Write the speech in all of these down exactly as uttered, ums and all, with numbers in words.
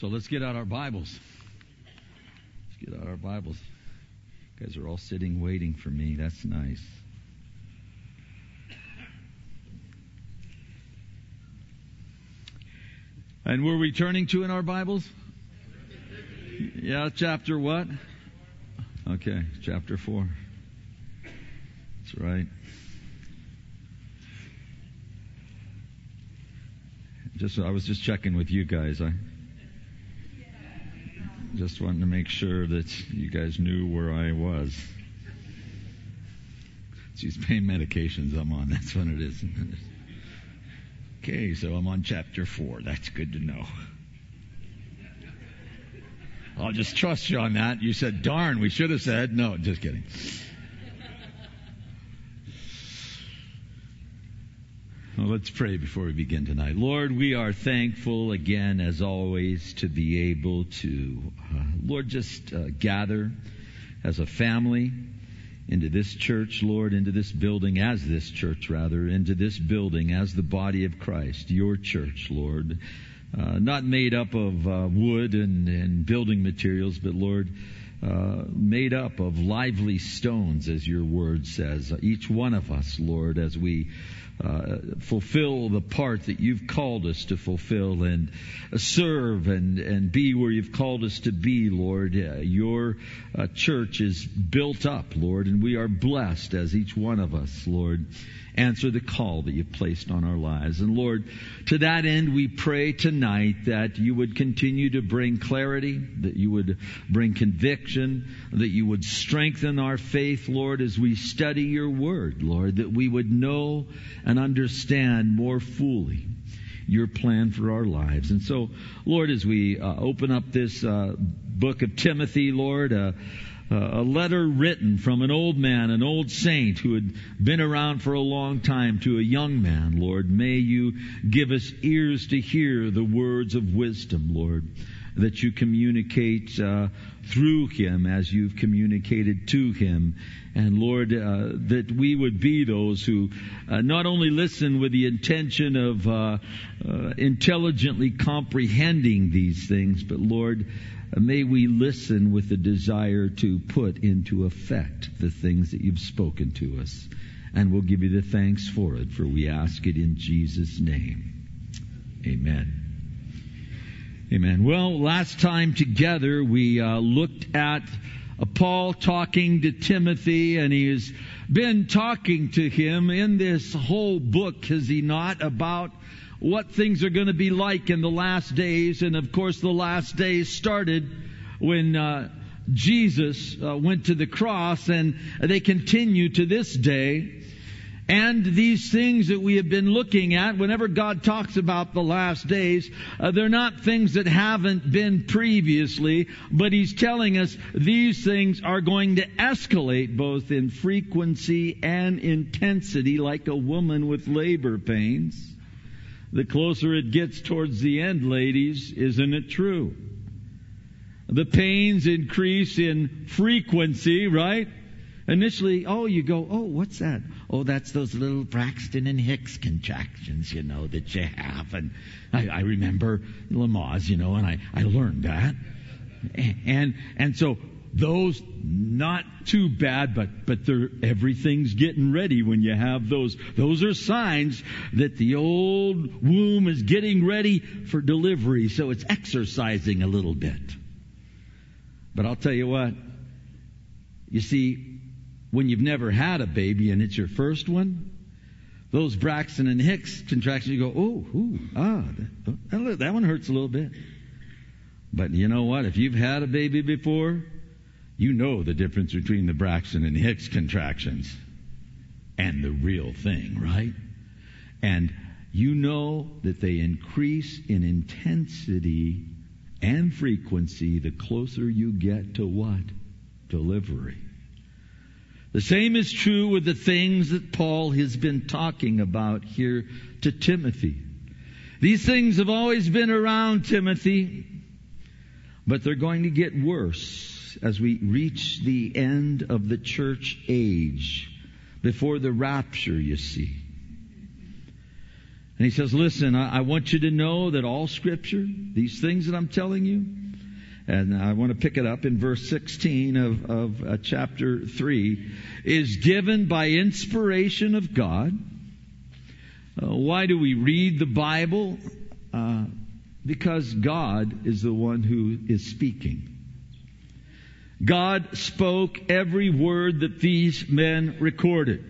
So let's get out our Bibles. Let's get out our Bibles. You guys are all sitting waiting for me. That's nice. And we're returning to in our Bibles? Yeah, chapter what? Okay, chapter four. That's right. Just I was just checking with you guys. I just wanted to make sure that you guys knew where I was. It's these pain medications I'm on. That's what it is. Okay, so I'm on chapter four. That's good to know. I'll just trust you on that. You said, darn, we should have said. No, just kidding. Well, let's pray before we begin tonight. Lord, we are thankful again, as always, to be able to, uh, Lord, just uh, gather as a family into this church, Lord, into this building, as this church, rather, into this building as the body of Christ, your church, Lord. Uh, not made up of uh, wood and, and building materials, but, Lord, uh, made up of lively stones, as your word says. Uh, each one of us, Lord, as we uh, fulfill the part that you've called us to fulfill and uh, serve and, and be where you've called us to be, Lord. Uh, your uh, church is built up, Lord, and we are blessed as each one of us, Lord, answer the call that you've placed on our lives. And Lord, to that end, we pray tonight that you would continue to bring clarity, that you would bring conviction, that you would strengthen our faith, Lord, as we study your word, Lord, that we would know and understand more fully your plan for our lives. And so, Lord, as we uh, open up this uh, book of Timothy, Lord, uh, Uh, a letter written from an old man, an old saint who had been around for a long time to a young man, Lord. May you give us ears to hear the words of wisdom, Lord, that you communicate uh, through him as you've communicated to him. And Lord, uh, that we would be those who uh, not only listen with the intention of uh, uh, intelligently comprehending these things, but Lord, may we listen with the desire to put into effect the things that you've spoken to us. And we'll give you the thanks for it, for we ask it in Jesus' name. Amen. Amen. Well, last time together we uh, looked at uh, Paul talking to Timothy, and he has been talking to him in this whole book, has he not, about what things are going to be like in the last days. And of course, the last days started when uh, Jesus uh, went to the cross, and they continue to this day. And these things that we have been looking at, whenever God talks about the last days, uh, they're not things that haven't been previously, but He's telling us these things are going to escalate both in frequency and intensity, like a woman with labor pains. The closer it gets towards the end, ladies, isn't it true? The pains increase in frequency, right? Initially, oh, you go, oh, what's that? Oh, that's those little Braxton and Hicks contractions, you know, that you have. And I, I remember Lamaze, you know, and I, I learned that. And, and so those, not too bad, but, but they're, everything's getting ready when you have those. Those are signs that the old womb is getting ready for delivery. So it's exercising a little bit. But I'll tell you what, you see, when you've never had a baby and it's your first one, those Braxton and Hicks contractions, you go, oh, ooh, ah, that, that one hurts a little bit. But you know what? If you've had a baby before, you know the difference between the Braxton and Hicks contractions and the real thing, right? And you know that they increase in intensity and frequency the closer you get to what? Delivery. The same is true with the things that Paul has been talking about here to Timothy. These things have always been around, Timothy, but they're going to get worse as we reach the end of the church age, before the rapture, you see. And he says, listen, I, I want you to know that all Scripture, these things that I'm telling you, and I want to pick it up in verse sixteen of, of uh, chapter three, is given by inspiration of God. Uh, why do we read the Bible? Uh, because God is the one who is speaking. God spoke every word that these men recorded.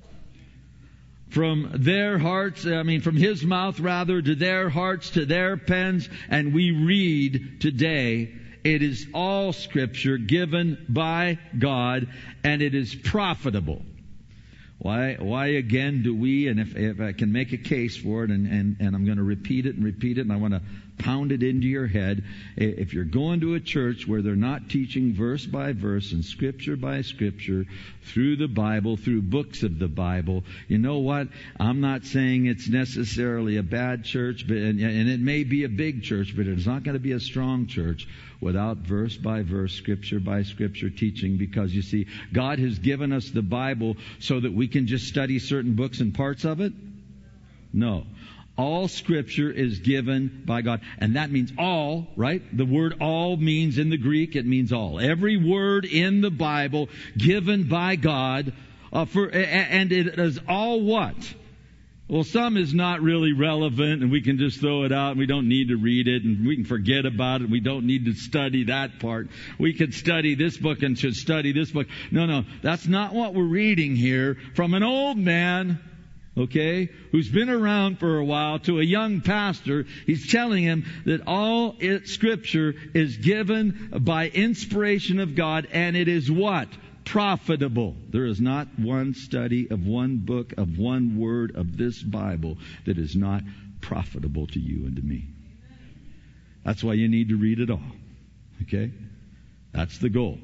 From their hearts, I mean, from His mouth rather, to their hearts, to their pens, and we read today, it is all Scripture given by God, and it is profitable. Why, why again do we, and if, if I can make a case for it, and, and, and I'm going to repeat it and repeat it, and I want to pound it into your head, if you're going to a church where they're not teaching verse by verse and Scripture by Scripture through the Bible, through books of the Bible, you know what? I'm not saying it's necessarily a bad church, but and, and it may be a big church, but it's not going to be a strong church without verse by verse, Scripture by Scripture teaching, because you see, God has given us the Bible so that we can just study certain books and parts of it? No. All Scripture is given by God. And that means all, right? The word all means in the Greek, it means all. Every word in the Bible given by God, uh, for, and it is all what? Well, some is not really relevant, and we can just throw it out, and we don't need to read it, and we can forget about it. We don't need to study that part. We could study this book and should study this book. No, no, that's not what we're reading here. From an old man, okay, who's been around for a while, to a young pastor, he's telling him that all it, Scripture is given by inspiration of God, and it is what? Profitable. There is not one study of one book, of one word of this Bible that is not profitable to you and to me. That's why you need to read it all. Okay? That's the goal.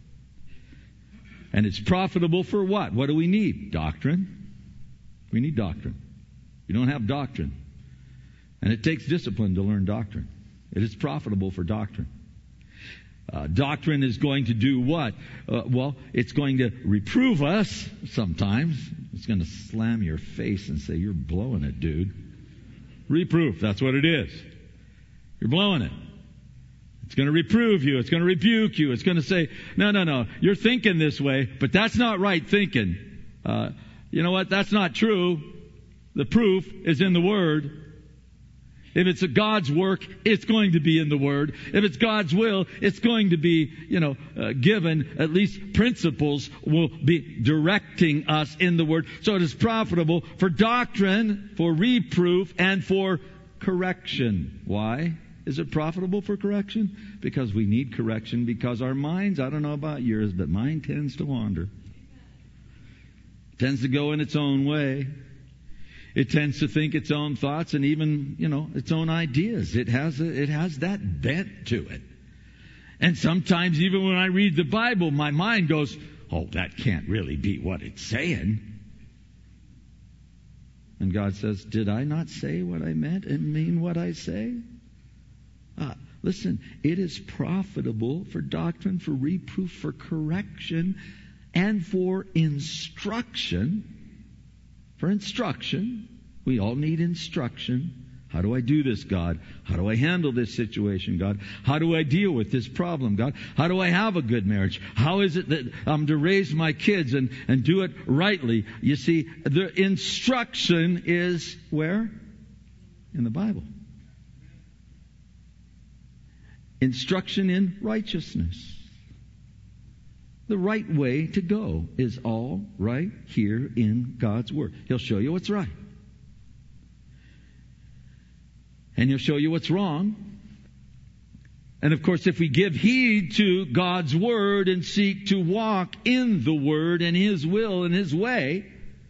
And it's profitable for what? What do we need? Doctrine. We need doctrine. We don't have doctrine. And it takes discipline to learn doctrine. It is profitable for doctrine. Uh, doctrine is going to do what? Uh, well, it's going to reprove us sometimes. It's going to slam your face and say, you're blowing it, dude. Reproof, that's what it is. You're blowing it. It's going to reprove you. It's going to rebuke you. It's going to say, no, no, no, you're thinking this way, but that's not right thinking. Uh, you know what? That's not true. The proof is in the Word. If it's a God's work, it's going to be in the Word. If it's God's will, it's going to be, you know, uh, given. At least principles will be directing us in the Word. So it is profitable for doctrine, for reproof, and for correction. Why is it profitable for correction? Because we need correction, because our minds, I don't know about yours, but mine tends to wander. Tends to go in its own way. It tends to think its own thoughts and even, you know, its own ideas. It has a, it has that bent to it. And sometimes even when I read the Bible, my mind goes, oh, that can't really be what it's saying. And God says, did I not say what I meant and mean what I say? Uh, listen, it is profitable for doctrine, for reproof, for correction, and for instruction. For instruction. We all need instruction. How do I do this, God? How do I handle this situation, God? How do I deal with this problem, God? How do I have a good marriage? How is it that I'm to raise my kids and, and do it rightly? You see, the instruction is where? In the Bible. Instruction in righteousness. The right way to go is all right here in God's Word. He'll show you what's right. And He'll show you what's wrong. And of course, if we give heed to God's Word and seek to walk in the Word and His will and His way,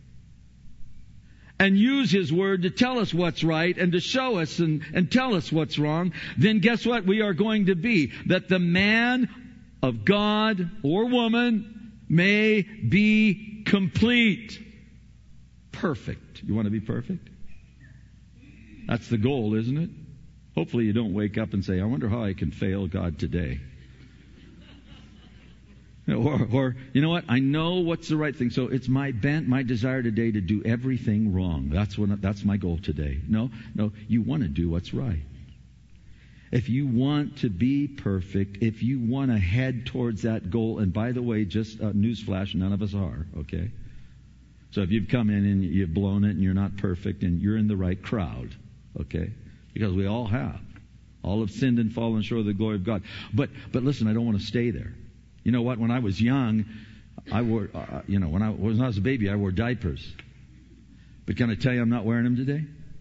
and use His Word to tell us what's right and to show us and, and tell us what's wrong, then guess what we are going to be? That the man of God or woman may be complete. Perfect. You want to be perfect? That's the goal, isn't it? Hopefully you don't wake up and say, I wonder how I can fail God today. Or, or, you know what? I know what's the right thing. So it's my bent, my desire today to do everything wrong. That's what, that's my goal today. No, no, you want to do what's right. If you want to be perfect, if you want to head towards that goal, and by the way, just a newsflash, none of us are, okay? So if you've come in and you've blown it and you're not perfect and you're in the right crowd, okay? Because we all have. All have sinned and fallen short of the glory of God. But, but listen, I don't want to stay there. You know what? When I was young, I wore, uh, you know, when I, when I was a baby, I wore diapers. But can I tell you I'm not wearing them today?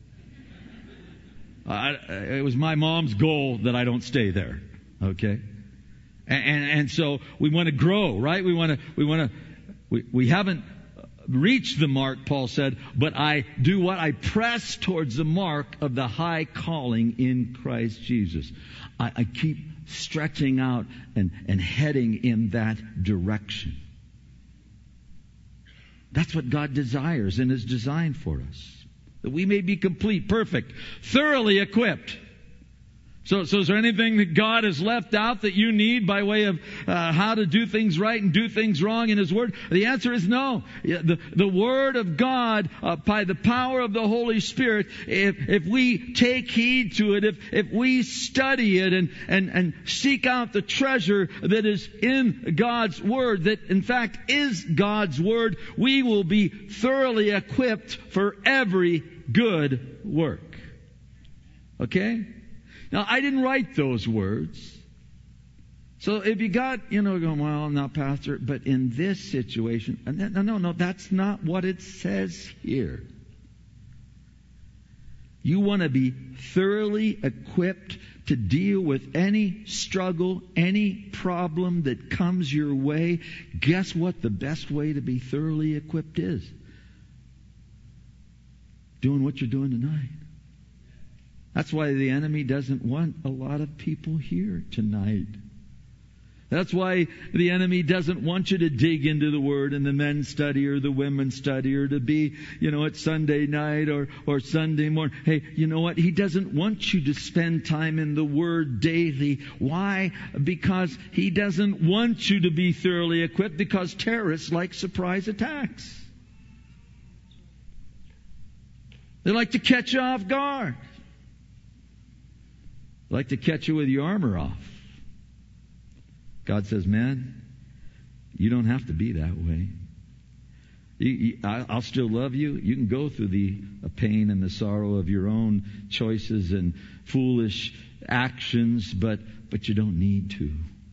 I, it was my mom's goal that I don't stay there. Okay? And, and, and so we want to grow, right? We want to, we want to, we, we haven't reached the mark, Paul said, but I do what? I press towards the mark of the high calling in Christ Jesus. I, I keep stretching out and, and heading in that direction. That's what God desires and is designed for us. That we may be complete, perfect, thoroughly equipped. So, so is there anything that God has left out that you need by way of uh, how to do things right and do things wrong in His Word? The answer is no. The, the Word of God, uh, by the power of the Holy Spirit, if, if we take heed to it, if, if we study it and, and, and seek out the treasure that is in God's Word, that in fact is God's Word, we will be thoroughly equipped for every good work. Okay? Now, I didn't write those words. So if you got, you know, going, well, I'm not pastor, but in this situation, no, no, no, that's not what it says here. You want to be thoroughly equipped to deal with any struggle, any problem that comes your way. Guess what the best way to be thoroughly equipped is? Doing what you're doing tonight. That's why the enemy doesn't want a lot of people here tonight. That's why the enemy doesn't want you to dig into the Word and the men's study or the women's study or to be, you know, at Sunday night or, or Sunday morning. Hey, you know what? He doesn't want you to spend time in the Word daily. Why? Because he doesn't want you to be thoroughly equipped, because terrorists like surprise attacks. They like to catch you off guard. Like to catch you with your armor off. God says, man, you don't have to be that way. You, you, I, I'll still love you. You can go through the pain and the sorrow of your own choices and foolish actions, but, but you don't need to.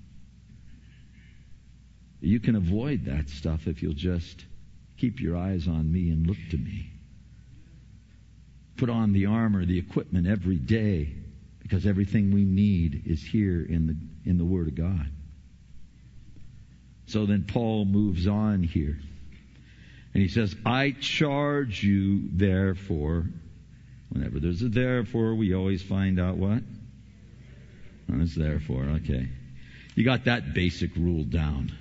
You can avoid that stuff if you'll just keep your eyes on me and look to me. Put on the armor, the equipment every day. Because everything we need is here in the in the Word of God. So then Paul moves on here. And he says, I charge you therefore. Whenever there's a therefore, we always find out what? Oh, it's therefore, okay. You got that basic rule down.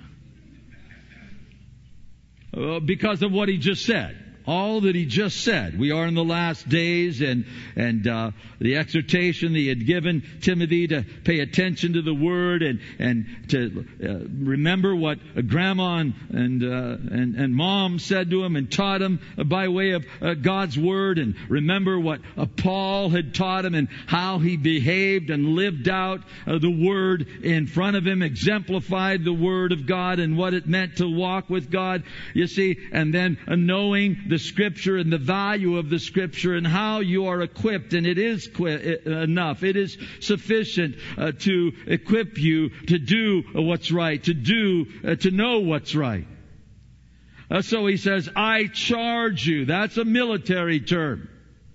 Uh, because of what he just said. All that he just said. We are in the last days, and and uh, the exhortation that he had given Timothy to pay attention to the Word and and to uh, remember what Grandma and and, uh, and and Mom said to him and taught him by way of uh, God's Word, and remember what uh, Paul had taught him and how he behaved and lived out uh, the Word in front of him, exemplified the Word of God and what it meant to walk with God. You see, and then uh, knowing the Scripture and the value of the Scripture and how you are equipped, and it is qu- enough. It is sufficient uh, to equip you to do what's right, to do, uh, to know what's right. Uh, so he says, I charge you. That's a military term.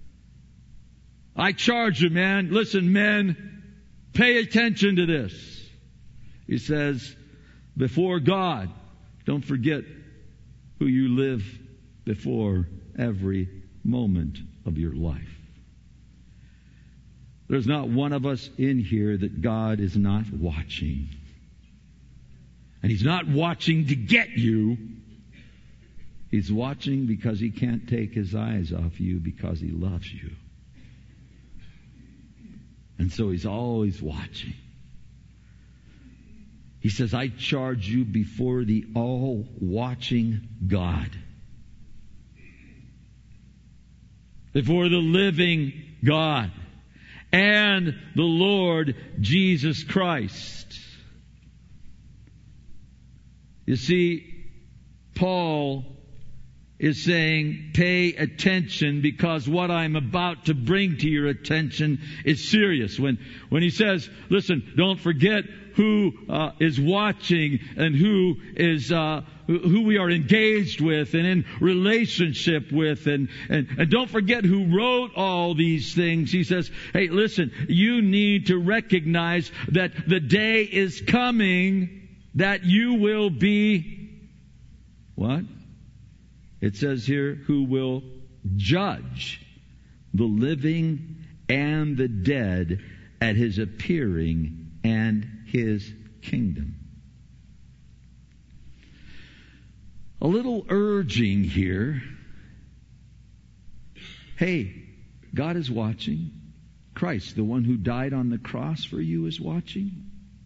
I charge you, man. Listen, men, pay attention to this. He says, before God, don't forget who you live before every moment of your life. There's not one of us in here that God is not watching. And He's not watching to get you. He's watching because He can't take His eyes off you, because He loves you. And so He's always watching. He says, I charge you before the all-watching God, before the living God, and the Lord Jesus Christ. You see, Paul is saying, pay attention, because what I'm about to bring to your attention is serious. When, when he says, listen, don't forget who uh, is watching and who is uh, who we are engaged with and in relationship with, and, and and don't forget who wrote all these things. He says, hey, listen, you need to recognize that the day is coming that you will be what? It says here, who will judge the living and the dead at his appearing and his kingdom. A little urging here. Hey, God is watching. Christ, the one who died on the cross for you, is watching.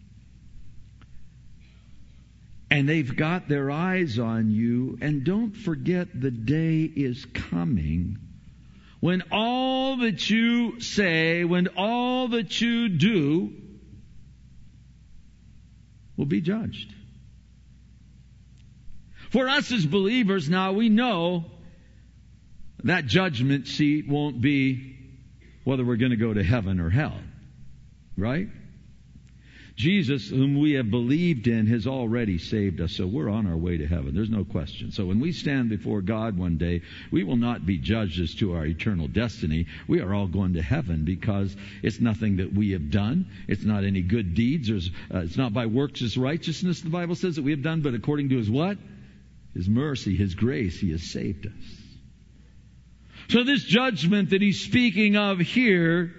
And they've got their eyes on you. And don't forget, the day is coming when all that you say, when all that you do will be judged. For us as believers now, we know that judgment seat won't be whether we're going to go to heaven or hell. Right? Jesus, whom we have believed in, has already saved us, so we're on our way to heaven. There's no question. So when we stand before God one day, we will not be judged as to our eternal destiny. We are all going to heaven because it's nothing that we have done. It's not any good deeds. Or, uh, it's not by works as righteousness, the Bible says, that we have done, but according to His what? His mercy, His grace, He has saved us. So this judgment that He's speaking of here,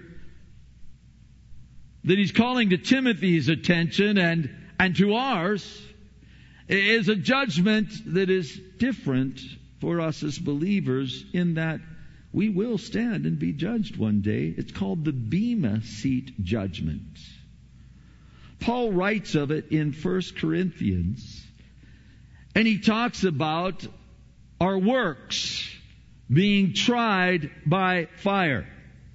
that He's calling to Timothy's attention and, and to ours, is a judgment that is different for us as believers, in that we will stand and be judged one day. It's called the Bema Seat judgment. Paul writes of it in First Corinthians, and he talks about our works being tried by fire.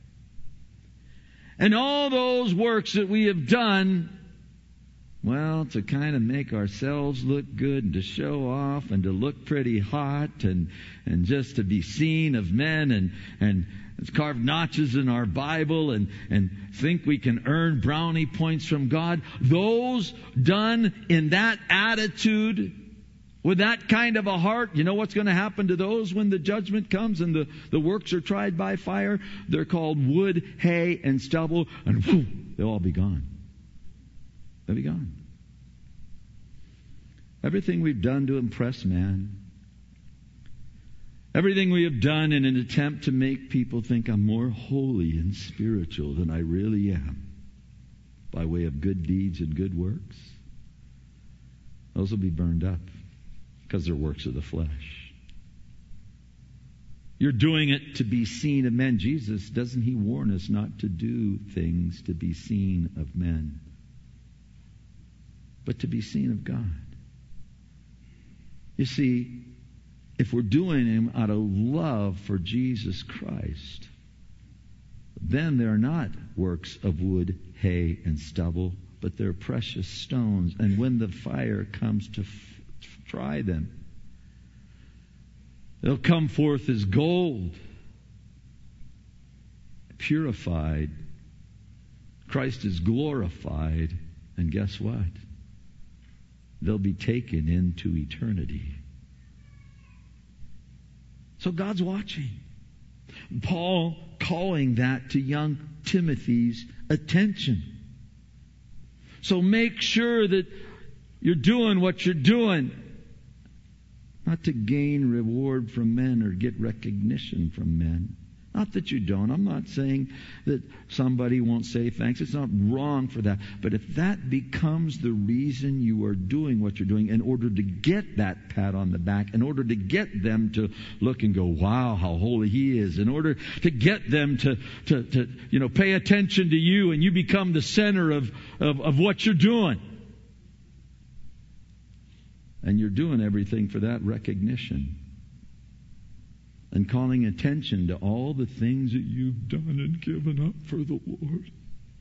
And all those works that we have done, well, to kind of make ourselves look good and to show off and to look pretty hot and, and just to be seen of men and, and carve notches in our Bible and, and think we can earn brownie points from God. Those done in that attitude, with that kind of a heart, you know what's going to happen to those when the judgment comes and the, the works are tried by fire? They're called wood, hay, and stubble, and whoo, they'll all be gone. They'll be gone. Everything we've done to impress man, everything we have done in an attempt to make people think I'm more holy and spiritual than I really am, by way of good deeds and good works, those will be burned up. Because they're works of the flesh. You're doing it to be seen of men. Jesus, doesn't He warn us not to do things to be seen of men, but to be seen of God? You see, if we're doing them out of love for Jesus Christ, then they're not works of wood, hay, and stubble, but they're precious stones. And when the fire comes to try them, they'll come forth as gold, purified. Christ is glorified, and guess what? They'll be taken into eternity. So God's watching. Paul calling that to young Timothy's attention. So make sure that you're doing what you're doing, not to gain reward from men or get recognition from men. Not that you don't. I'm not saying that somebody won't say thanks. It's not wrong for that. But if that becomes the reason you are doing what you're doing in order to get that pat on the back, in order to get them to look and go, wow, how holy he is, in order to get them to, to, to you know, pay attention to you, and you become the center of, of, of what you're doing, And you're doing everything for that recognition. And calling attention to all the things that you've done and given up for the Lord.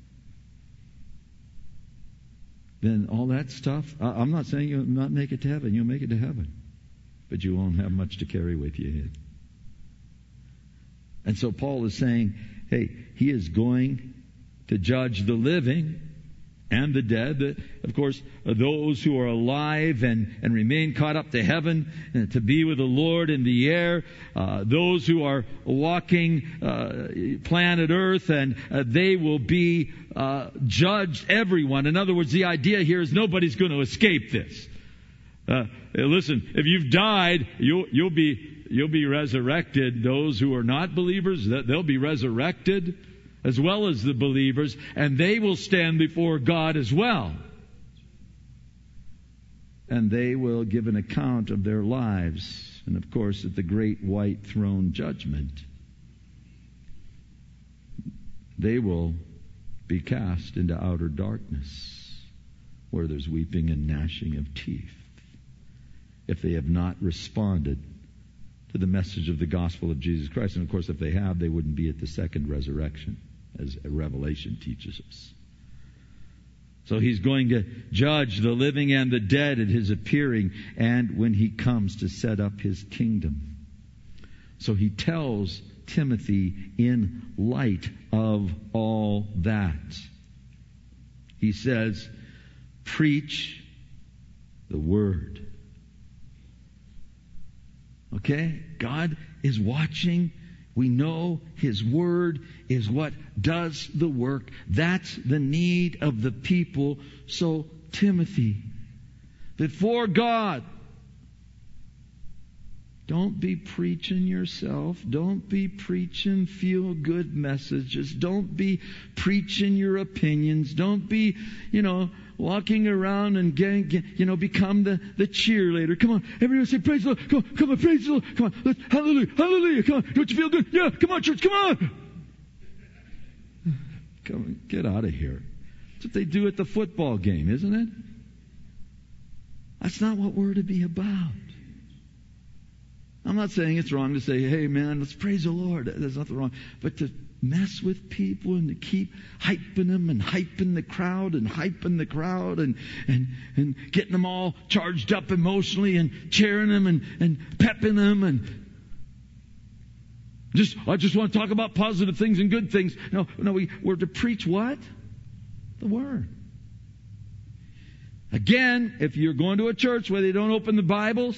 Then all that stuff, I'm not saying you'll not make it to heaven. You'll make it to heaven. But you won't have much to carry with you. And so Paul is saying, hey, he is going to judge the living and the dead. The, of course, those who are alive and, and remain caught up to heaven, uh, to be with the Lord in the air. Uh, those who are walking uh, planet Earth, and uh, they will be uh, judged, everyone. In other words, the idea here is nobody's going to escape this. Uh, listen, if you've died, you'll, you'll be you'll be resurrected. Those who are not believers, they'll be resurrected, as well as the believers, and they will stand before God as well. And they will give an account of their lives. And of course, at the great white throne judgment, they will be cast into outer darkness, where there's weeping and gnashing of teeth, if they have not responded to the message of the gospel of Jesus Christ. And of course, if they have, they wouldn't be at the second resurrection, as Revelation teaches us. So he's going to judge the living and the dead at his appearing and when he comes to set up his kingdom. So he tells Timothy, in light of all that, he says, preach the word. Okay? God is watching. We know His Word is what does the work. That's the need of the people. So, Timothy, before God, don't be preaching yourself. Don't be preaching feel-good messages. Don't be preaching your opinions. Don't be, you know, walking around and getting, get, you know, become the, the cheerleader. Come on, everyone say praise the Lord. Come on, come on, praise the Lord. Come on, let's, hallelujah, hallelujah. Come on, don't you feel good? Yeah, come on, church, come on. Come on, get out of here. That's what they do at the football game, isn't it? That's not what we're to be about. I'm not saying it's wrong to say, hey man, let's praise the Lord. There's nothing wrong. But to mess with people and to keep hyping them and hyping the crowd and hyping the crowd and, and, and getting them all charged up emotionally and cheering them and, and pepping them and just, I just want to talk about positive things and good things. No, no, we, we're to preach what? The Word. Again, if you're going to a church where they don't open the Bibles,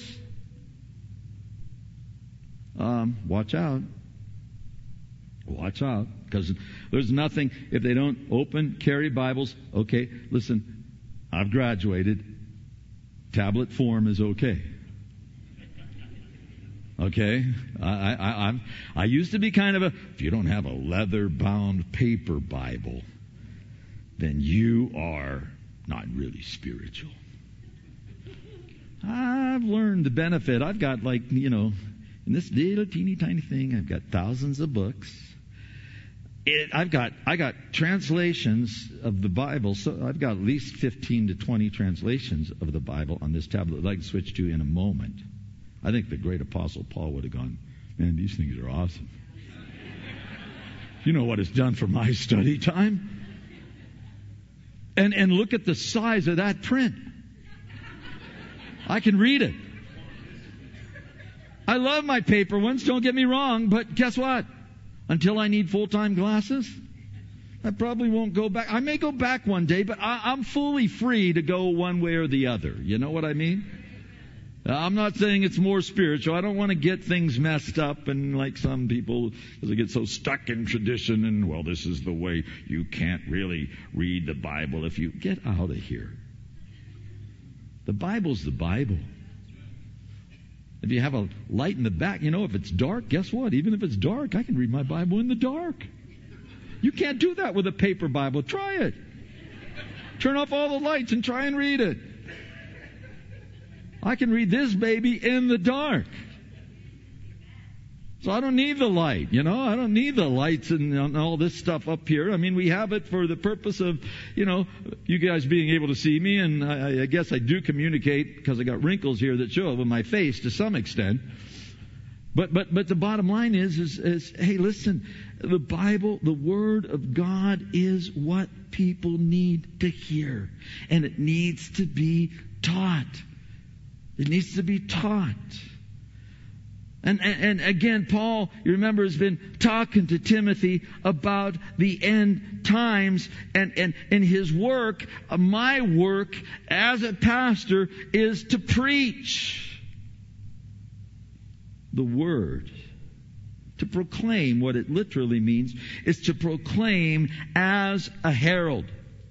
Um, watch out. Watch out. Because there's nothing, if they don't open, carry Bibles, okay, listen, I've graduated. Tablet form is okay. Okay? I, I, I'm, I used to be kind of a, if you don't have a leather-bound paper Bible, then you are not really spiritual. I've learned the benefit. I've got like, you know, in this little teeny tiny thing, I've got thousands of books. It, I've got I got translations of the Bible. So I've got at least fifteen to twenty translations of the Bible on this tablet I'd like to switch to in a moment. I think the great Apostle Paul would have gone, man, these things are awesome. You know what it's done for my study time? And and look at the size of that print. I can read it. I love my paper ones, don't get me wrong, but guess what? Until I need full-time glasses, I probably won't go back. I may go back one day, but I, I'm fully free to go one way or the other. You know what I mean? I'm not saying it's more spiritual. I don't want to get things messed up and like some people, because they get so stuck in tradition and, well, this is the way. You can't really read the Bible if you get out of here. The Bible's the Bible. If you have a light in the back, you know, if it's dark, guess what? Even if it's dark, I can read my Bible in the dark. You can't do that with a paper Bible. Try it. Turn off all the lights and try and read it. I can read this baby in the dark. So I don't need the light, you know. I don't need the lights and, and all this stuff up here. I mean, we have it for the purpose of, you know, you guys being able to see me. And I, I guess I do communicate because I got wrinkles here that show up on my face to some extent. But but but the bottom line is, is, is, hey, listen, the Bible, the Word of God is what people need to hear. And it needs to be taught. It needs to be taught. And, and, and again, Paul, you remember, has been talking to Timothy about the end times, and, and, and his work, uh, my work as a pastor, is to preach the Word. To proclaim, what it literally means, is to proclaim as a herald.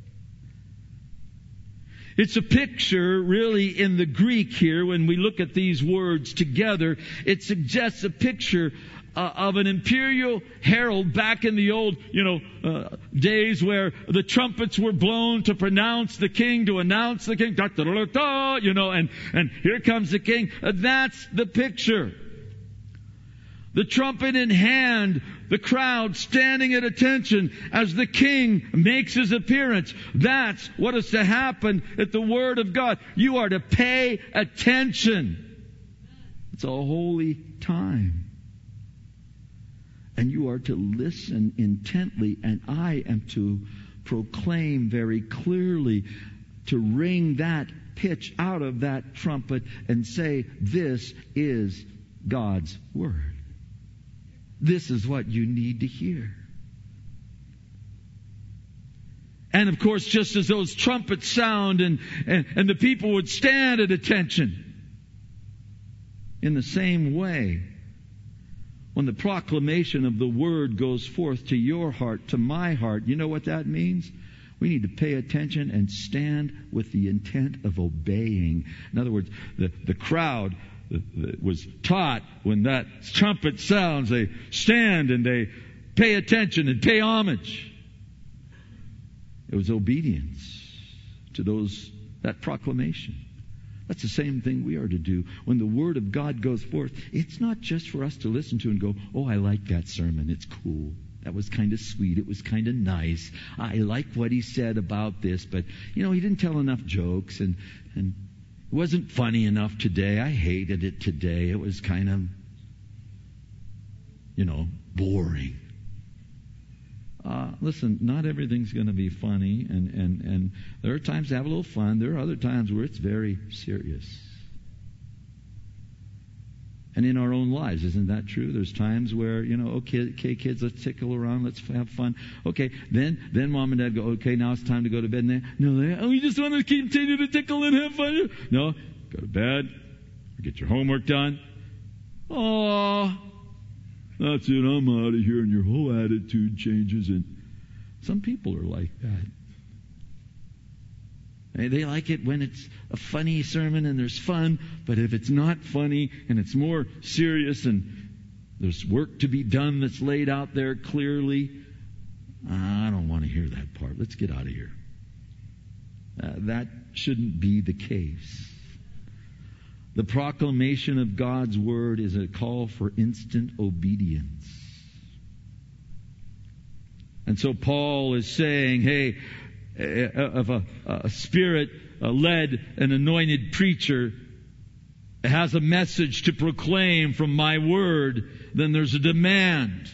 It's a picture, really, in the Greek here, when we look at these words together, it suggests a picture uh, of an imperial herald back in the old, you know, uh, days where the trumpets were blown to pronounce the king, to announce the king, da, da, da, da, you know, and, and here comes the king. Uh, that's the picture. The trumpet in hand, the crowd standing at attention as the king makes his appearance. That's what is to happen at the Word of God. You are to pay attention. It's a holy time. And you are to listen intently, and I am to proclaim very clearly, to ring that pitch out of that trumpet and say, this is God's Word. This is what you need to hear. And of course, just as those trumpets sound and, and, and the people would stand at attention, in the same way, when the proclamation of the Word goes forth to your heart, to my heart, you know what that means? We need to pay attention and stand with the intent of obeying. In other words, the, the crowd was taught when that trumpet sounds, they stand and they pay attention and pay homage. It was obedience to those, that proclamation. That's the same thing we are to do. When the Word of God goes forth, it's not just for us to listen to and go, oh, I like that sermon. It's cool. That was kind of sweet. It was kind of nice. I like what he said about this, but, you know, he didn't tell enough jokes, and, and it wasn't funny enough today. I hated it today. It was kind of, you know, boring. Uh, listen, not everything's going to be funny, and, and, and there are times to have a little fun. There are other times where it's very serious. And in our own lives, isn't that true? There's times where, you know, okay, okay, kids, let's tickle around, let's have fun. Okay, then, then mom and dad go, okay, now it's time to go to bed. And they, no, they, oh, you just want to continue to tickle and have fun? No, go to bed, get your homework done. Oh, that's it, I'm out of here, and your whole attitude changes. And some people are like that. They like it when it's a funny sermon and there's fun, but if it's not funny and it's more serious and there's work to be done that's laid out there clearly, I don't want to hear that part. Let's get out of here. Uh, that shouldn't be the case. The proclamation of God's Word is a call for instant obedience. And so Paul is saying, hey, of a, a Spirit-led and anointed preacher has a message to proclaim from my Word, then there's a demand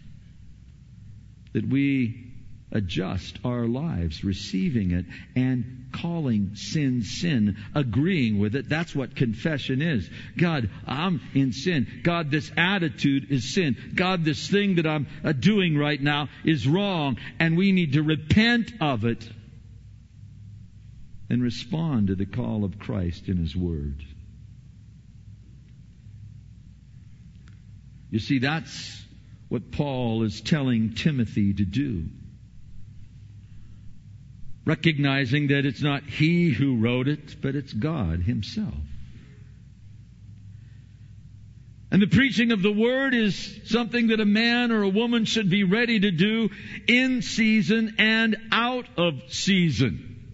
that we adjust our lives, receiving it and calling sin sin, agreeing with it. That's what confession is. God, I'm in sin. God, this attitude is sin. God, this thing that I'm doing right now is wrong, and we need to repent of it and respond to the call of Christ in His Word. You see, that's what Paul is telling Timothy to do. Recognizing that it's not he who wrote it, but it's God Himself. And the preaching of the Word is something that a man or a woman should be ready to do in season and out of season.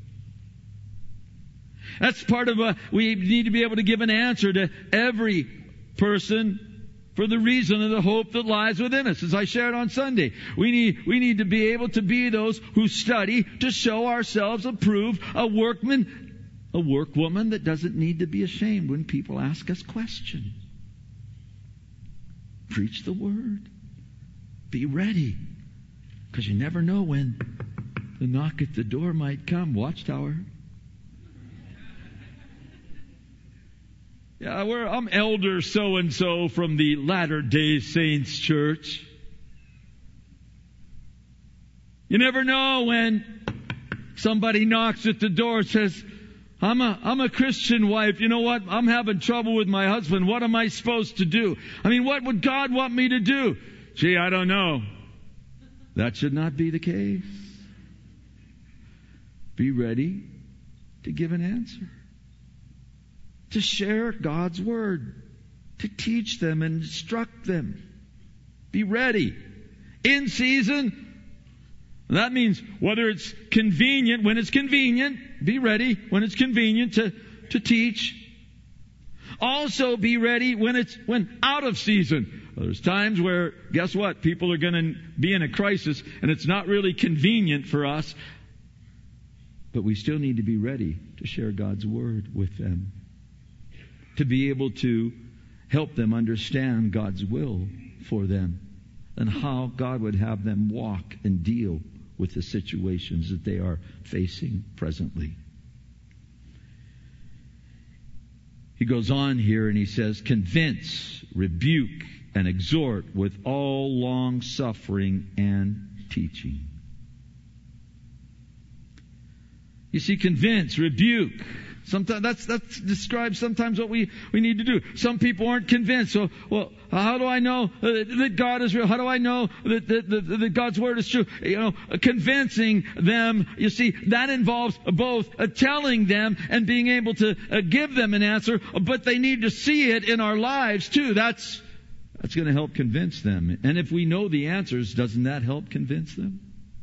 That's part of a, we need to be able to give an answer to every person for the reason of the hope that lies within us. As I shared on Sunday, we need, we need to be able to be those who study to show ourselves approved, a workman, a workwoman that doesn't need to be ashamed when people ask us questions. Preach the word. Be ready, because you never know when the knock at the door might come. Watchtower. Yeah, we're, I'm elder so-and-so from the Latter-day Saints Church. You never know when somebody knocks at the door and says, I'm a, I'm a Christian wife. You know what? I'm having trouble with my husband. What am I supposed to do? I mean, what would God want me to do? Gee, I don't know. That should not be the case. Be ready to give an answer. To share God's Word. To teach them and instruct them. Be ready. In season. That means whether it's convenient, when it's convenient, be ready when it's convenient to, to teach. Also be ready when it's when out of season. There's times where, guess what? People are going to be in a crisis and it's not really convenient for us. But we still need to be ready to share God's Word with them. To be able to help them understand God's will for them and how God would have them walk and deal with the situations that they are facing presently. He goes on here and he says, convince, rebuke, and exhort with all long suffering and teaching. You see, convince, rebuke. Sometimes that's that describes sometimes what we, we need to do. Some people aren't convinced. So, well, how do I know uh, that God is real? How do I know that, that, that, that God's Word is true? You know, convincing them. You see, that involves both uh, telling them and being able to uh, give them an answer. But they need to see it in our lives too. That's that's going to help convince them. And if we know the answers, doesn't that help convince them?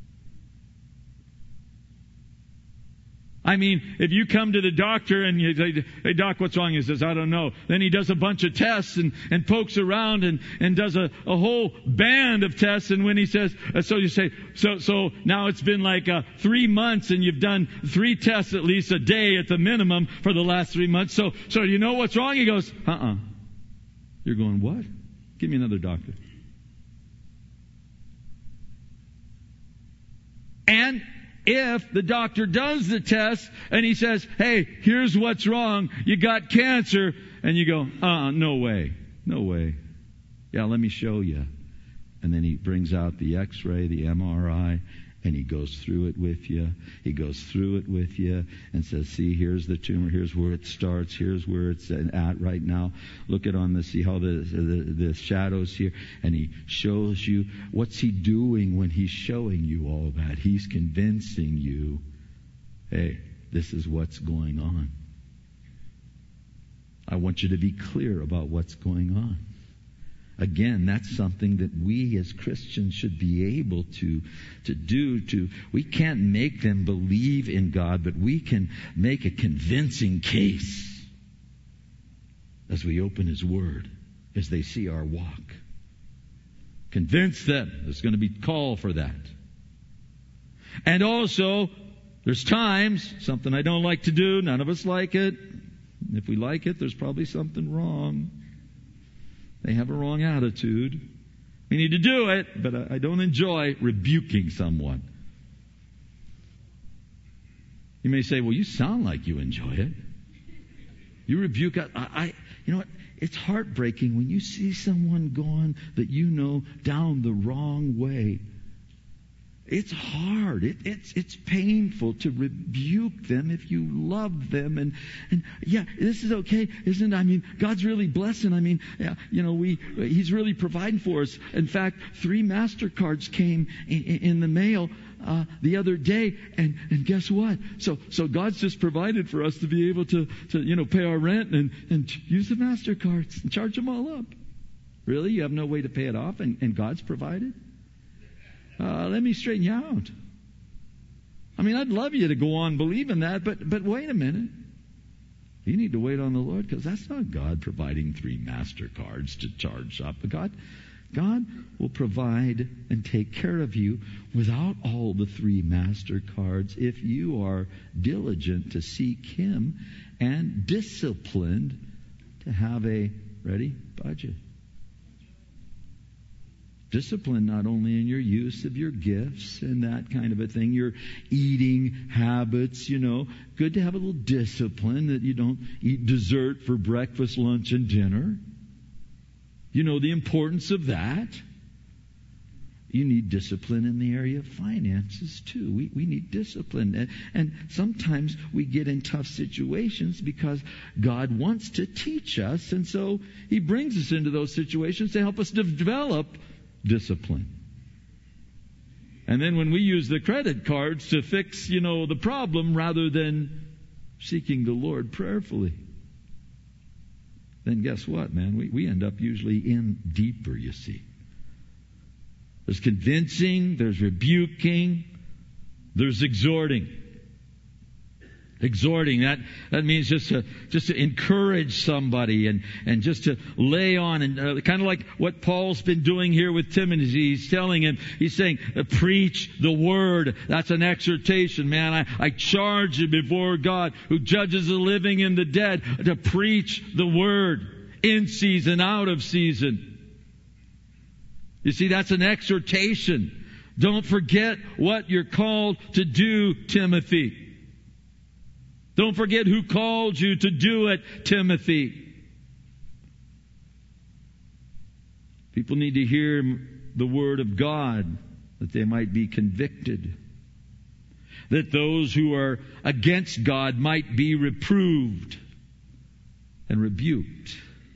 I mean, if you come to the doctor and you say, hey, doc, what's wrong? He says, I don't know. Then he does a bunch of tests and, and pokes around and, and does a, a whole band of tests. And when he says, uh, so you say, so, so now it's been like uh, three months and you've done three tests at least a day at the minimum for the last three months. So, so you know what's wrong? He goes, uh-uh. You're going, what? Give me another doctor. And if the doctor does the test and he says, hey, here's what's wrong, you got cancer, and you go, uh, no way, no way. Yeah, let me show you. And then he brings out the x-ray, the M R I, and he goes through it with you. He goes through it with you and says, see, here's the tumor, here's where it starts, here's where it's at right now. Look at on the, see how the, the, the shadows here. And he shows you, what's he doing when he's showing you all that? He's convincing you, hey, this is what's going on. I want you to be clear about what's going on. Again, that's something that we as Christians should be able to, to do. To, we can't make them believe in God, but we can make a convincing case as we open His Word, as they see our walk. Convince them. There's going to be call for that. And also, there's times, something I don't like to do, none of us like it. If we like it, there's probably something wrong. They have a wrong attitude. We need to do it, but I don't enjoy rebuking someone. You may say, well, you sound like you enjoy it. You rebuke, I, I you know what? It's heartbreaking when you see someone going that you know down the wrong way. It's hard. It, it's it's painful to rebuke them if you love them. And, and yeah, this is okay, isn't it? I mean, God's really blessing. I mean, yeah, you know, we He's really providing for us. In fact, three MasterCards came in, in the mail uh, the other day. And, and guess what? So so God's just provided for us to be able to, to you know, pay our rent and, and use the MasterCards and charge them all up. Really? You have no way to pay it off and, and God's provided? Uh, let me straighten you out. I mean, I'd love you to go on believing that, but but wait a minute. You need to wait on the Lord, because that's not God providing three MasterCards to charge up. But God, God will provide and take care of you without all the three MasterCards if you are diligent to seek Him and disciplined to have a, ready, budget. Discipline not only in your use of your gifts and that kind of a thing, your eating habits, you know. Good to have a little discipline that you don't eat dessert for breakfast, lunch, and dinner. You know the importance of that. You need discipline in the area of finances too. We we need discipline. And, and sometimes we get in tough situations because God wants to teach us. And so He brings us into those situations to help us develop discipline. And then when we use the credit cards to fix, you know, the problem rather than seeking the Lord prayerfully, then guess what, man? We, we end up usually in deeper, you see. There's convincing, there's rebuking, there's exhorting. Exhorting, that, that means just to, just to encourage somebody and, and just to lay on, and uh, kind of like what Paul's been doing here with Timothy. He's telling him, he's saying, uh, preach the word. That's an exhortation, man. I, I charge you before God, who judges the living and the dead, to preach the word in season, out of season. You see, that's an exhortation. Don't forget what you're called to do, Timothy. Don't forget who called you to do it, Timothy. People need to hear the word of God, that they might be convicted. That those who are against God might be reproved and rebuked.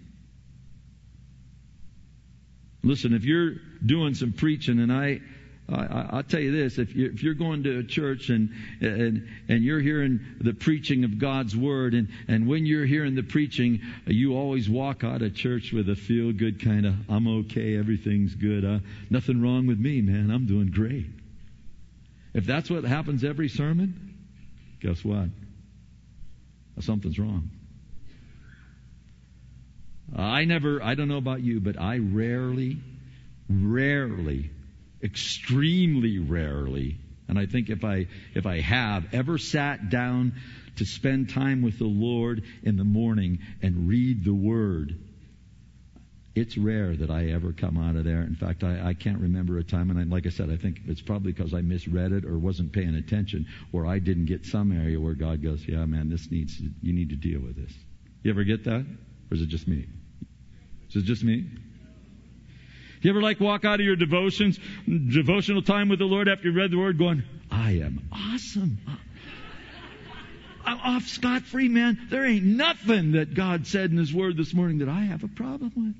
Listen, if you're doing some preaching, and I... I, I'll tell you this, if you're, if you're going to a church and, and and you're hearing the preaching of God's Word, and, and when you're hearing the preaching, you always walk out of church with a feel-good kind of, I'm okay, everything's good, uh, nothing wrong with me, man, I'm doing great. If that's what happens every sermon, guess what? Something's wrong. I never, I don't know about you, but I rarely, rarely extremely rarely, and I think if I if I have ever sat down to spend time with the Lord in the morning and read the Word, it's rare that I ever come out of there. In fact, I, I can't remember a time, and I, like I said, I think it's probably because I misread it or wasn't paying attention, or I didn't get some area where God goes, yeah, man, this needs to, you need to deal with this. You ever get that? Or is it just me? Is it just me? You ever like walk out of your devotions, devotional time with the Lord after you've read the Word going, I am awesome. I'm off scot-free, man. There ain't nothing that God said in His Word this morning that I have a problem with.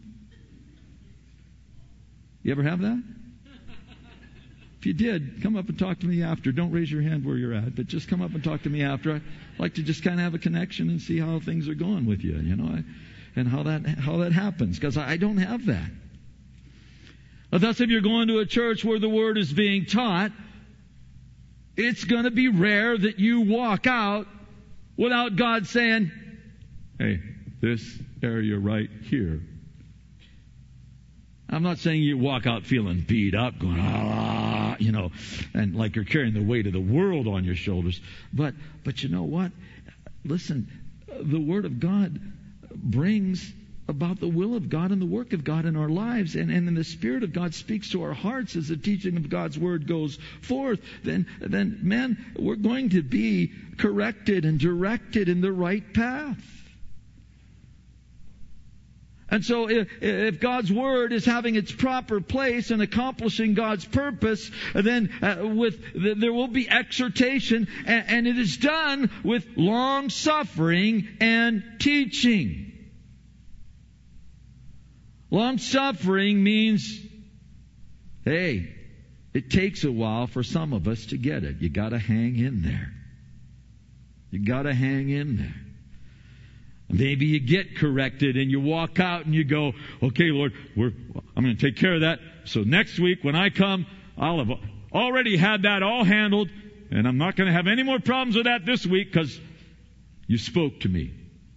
You ever have that? If you did, come up and talk to me after. Don't raise your hand where you're at, but just come up and talk to me after. I'd like to just kind of have a connection and see how things are going with you, you know, and how that how that happens, because I don't have that. Thus, if you're going to a church where the Word is being taught, it's going to be rare that you walk out without God saying, hey, this area right here. I'm not saying you walk out feeling beat up, going, ah, you know, and like you're carrying the weight of the world on your shoulders. But, but you know what? Listen, the Word of God brings about the will of God and the work of God in our lives, and, and then the Spirit of God speaks to our hearts as the teaching of God's Word goes forth, then, then, man, we're going to be corrected and directed in the right path. And so if, if God's Word is having its proper place and accomplishing God's purpose, then uh, with there will be exhortation, and, and it is done with long suffering and teaching. Long suffering means, hey, it takes a while for some of us to get it. You got to hang in there. You got to hang in there. Maybe you get corrected and you walk out and you go, okay, Lord, we're, I'm going to take care of that. So next week when I come, I'll have already had that all handled, and I'm not going to have any more problems with that this week because you spoke to me.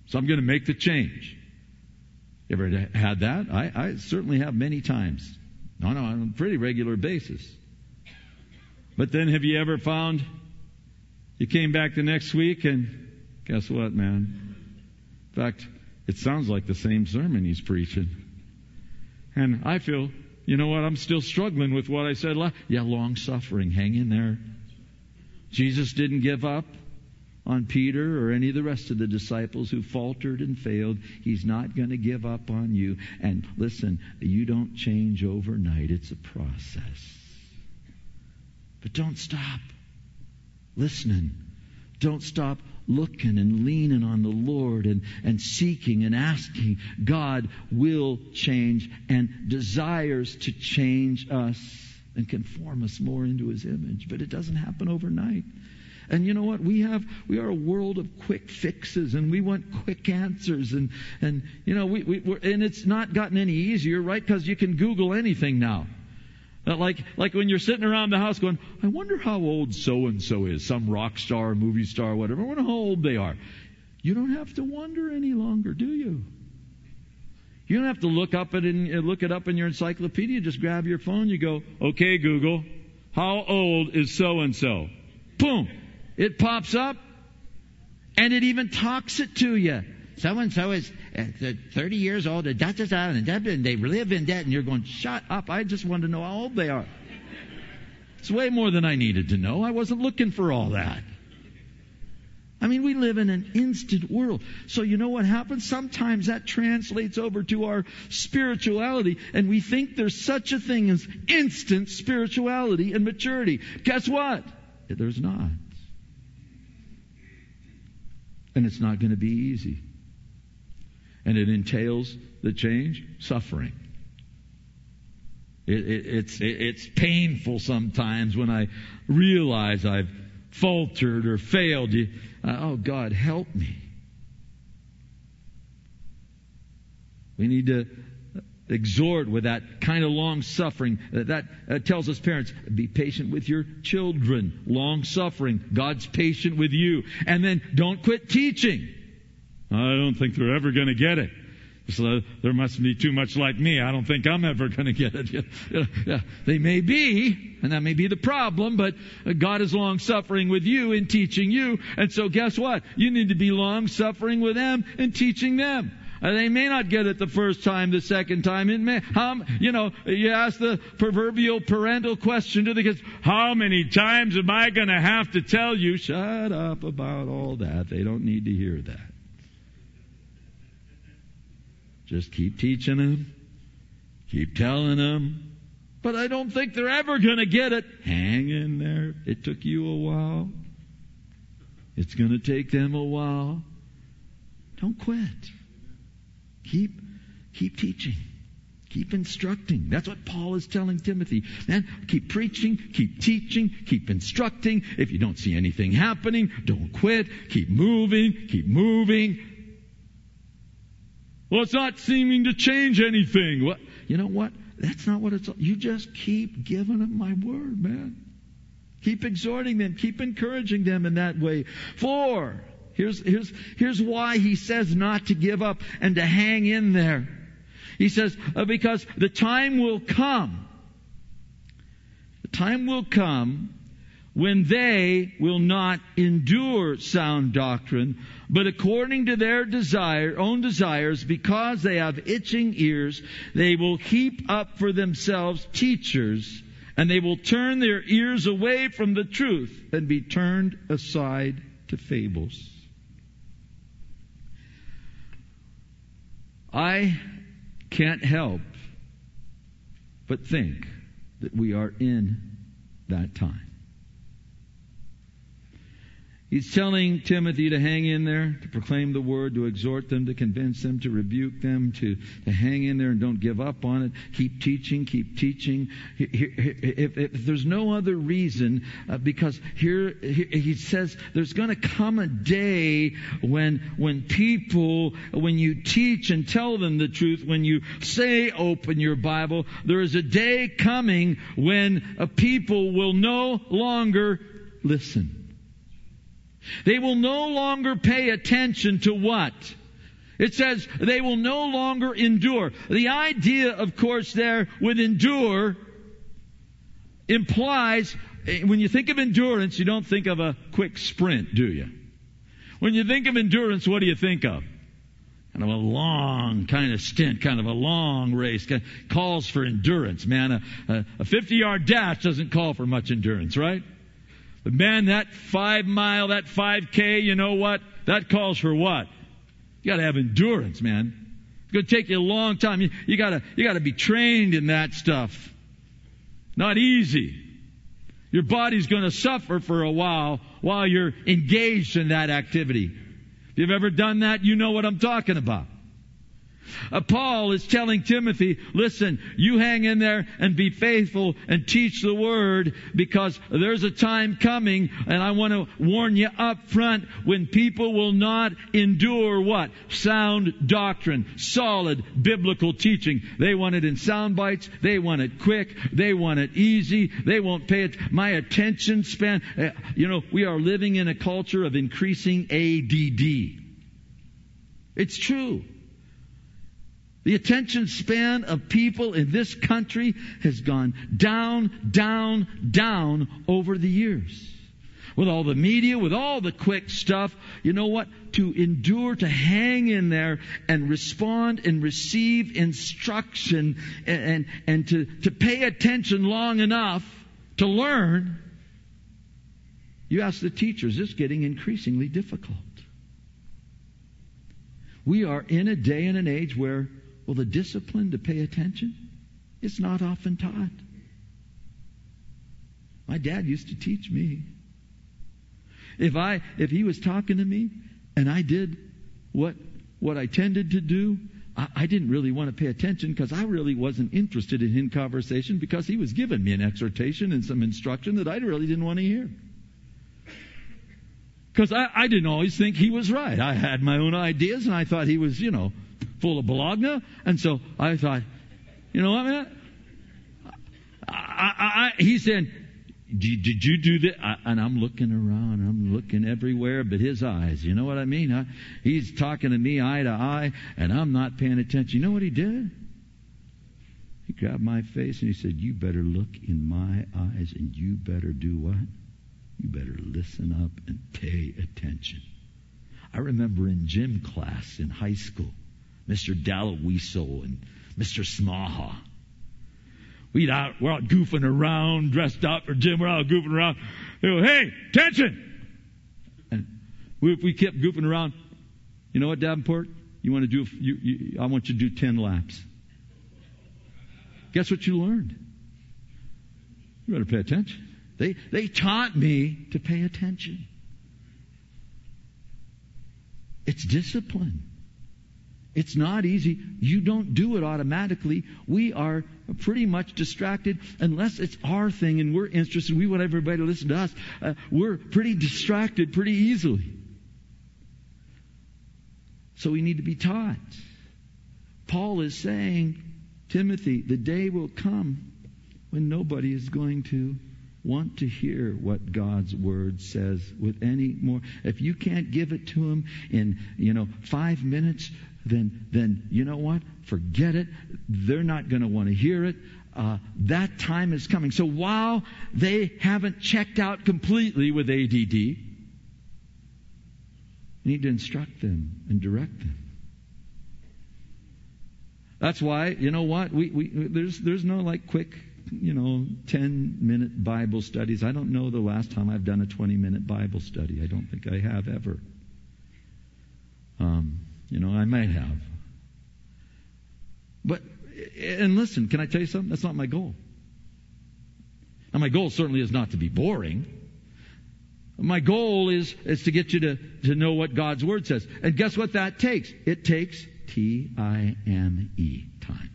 So I'm going to make the change. You ever had that? I, I certainly have many times. No, no, on a pretty regular basis. But then have you ever found you came back the next week and guess what, man? In fact, it sounds like the same sermon he's preaching. And I feel, you know what, I'm still struggling with what I said last. Yeah, long suffering. Hang in there. Jesus didn't give up on Peter or any of the rest of the disciples who faltered and failed. He's not going to give up on you. And listen, you don't change overnight. It's a process. But don't stop listening. Don't stop looking and leaning on the Lord and, and seeking and asking. God will change and desires to change us and conform us more into His image. But it doesn't happen overnight. And you know what? We have, we are a world of quick fixes, and we want quick answers. And, and you know, we, we, we're, and it's not gotten any easier, right? Because you can Google anything now. Uh, like, like when you're sitting around the house going, I wonder how old so-and-so is, some rock star, movie star, whatever. I wonder how old they are. You don't have to wonder any longer, do you? You don't have to look up it in, look it up in your encyclopedia. Just grab your phone. You go, okay, Google, how old is so-and-so? Boom. It pops up, and it even talks it to you. So-and-so is thirty years old, and they live in debt, and you're going, shut up, I just want to know how old they are. It's way more than I needed to know. I wasn't looking for all that. I mean, we live in an instant world. So you know what happens? Sometimes that translates over to our spirituality, and we think there's such a thing as instant spirituality and maturity. Guess what? There's not. And it's not going to be easy. And it entails the change, suffering. It, it, it's, it, it's painful sometimes when I realize I've faltered or failed. You, uh, oh, God, help me. We need to exhort with that kind of long suffering. Uh, that uh, tells us parents, be patient with your children. Long suffering. God's patient with you. And then don't quit teaching. I don't think they're ever going to get it. So there must be too much like me. I don't think I'm ever going to get it. Yeah, yeah. They may be, and that may be the problem, but God is long suffering with you in teaching you. And so guess what? You need to be long suffering with them in teaching them. And they may not get it the first time, the second time. It may, um, you know, you ask the proverbial parental question to the kids, how many times am I going to have to tell you? Shut up about all that. They don't need to hear that. Just keep teaching them. Keep telling them. But I don't think they're ever going to get it. Hang in there. It took you a while. It's going to take them a while. Don't quit. Keep, keep teaching. Keep instructing. That's what Paul is telling Timothy. Man, keep preaching, keep teaching, keep instructing. If you don't see anything happening, don't quit. Keep moving, keep moving. Well, it's not seeming to change anything. What? You know what? That's not what it's all. You just keep giving them my word, man. Keep exhorting them. Keep encouraging them in that way. Four. Here's, here's, here's why he says not to give up and to hang in there. He says, uh, because the time will come. The time will come when they will not endure sound doctrine, but according to their desire, own desires, because they have itching ears, they will heap up for themselves teachers, and they will turn their ears away from the truth and be turned aside to fables. I can't help but think that we are in that time. He's telling Timothy to hang in there, to proclaim the word, to exhort them, to convince them, to rebuke them, to, to hang in there and don't give up on it. Keep teaching, keep teaching. If, if there's no other reason, uh, because here he says there's going to come a day when, when people, when you teach and tell them the truth, when you say open your Bible, there is a day coming when a people will no longer listen. They will no longer pay attention to what? It says they will no longer endure. The idea, of course, there with endure implies, when you think of endurance, you don't think of a quick sprint, do you? When you think of endurance, what do you think of? Kind of a long kind of stint, kind of a long race. Kind of calls for endurance, man. A, a fifty-yard dash doesn't call for much endurance, right? But man, that five mile, that five K, you know what? That calls for what? You got to have endurance, man. It's going to take you a long time. You, you got to you got to be trained in that stuff. Not easy. Your body's going to suffer for a while while you're engaged in that activity. If you've ever done that, you know what I'm talking about. Uh, Paul is telling Timothy, listen, you hang in there and be faithful and teach the Word, because there's a time coming, and I want to warn you up front, when people will not endure what? Sound doctrine, solid biblical teaching. They want it in sound bites. They want it quick. They want it easy. They won't pay it. My attention span. Uh, you know, we are living in a culture of increasing A D D. It's true. The attention span of people in this country has gone down, down, down over the years. With all the media, with all the quick stuff, you know what? To endure, to hang in there and respond and receive instruction and, and, and to, to pay attention long enough to learn, you ask the teachers, it's getting increasingly difficult. We are in a day and an age where, well, the discipline to pay attention is not often taught. My dad used to teach me. If I, if he was talking to me and I did what, what I tended to do, I, I didn't really want to pay attention because I really wasn't interested in in conversation, because he was giving me an exhortation and some instruction that I really didn't want to hear. Because I, I didn't always think he was right. I had my own ideas and I thought he was, you know, full of Bologna. And so I thought, you know what, man? I, I, I, he said, did, did you do that? I, and I'm looking around. I'm looking everywhere but his eyes. You know what I mean? Huh? He's talking to me eye to eye, and I'm not paying attention. You know what he did? He grabbed my face and he said, you better look in my eyes, and you better do what? You better listen up and pay attention. I remember in gym class in high school, Mister Dalawiso and Mister Smaha. We'd out, we're out goofing around, dressed up for gym. We're out goofing around. They go, hey, attention! And we, we kept goofing around. You know what, Davenport? You want to do? You, you, I want you to do ten laps. Guess what you learned? You better pay attention. They they taught me to pay attention. It's discipline. It's not easy. You don't do it automatically. We are pretty much distracted unless it's our thing and we're interested. We want everybody to listen to us. Uh, we're pretty distracted pretty easily. So we need to be taught. Paul is saying, Timothy, the day will come when nobody is going to want to hear what God's Word says with any more. If you can't give it to them in, you know, five minutes, then, then you know what? Forget it. They're not going to want to hear it. Uh, that time is coming. So while they haven't checked out completely with A D D, you need to instruct them and direct them. That's why, you know what? We, we, there's, there's no like quick, you know, ten minute Bible studies. I don't know the last time I've done a twenty minute Bible study. I don't think I have ever. Um, you know, I might have. But, and listen, can I tell you something? That's not my goal. Now, my goal certainly is not to be boring. My goal is, is to get you to, to know what God's Word says. And guess what that takes? It takes T I M E, time.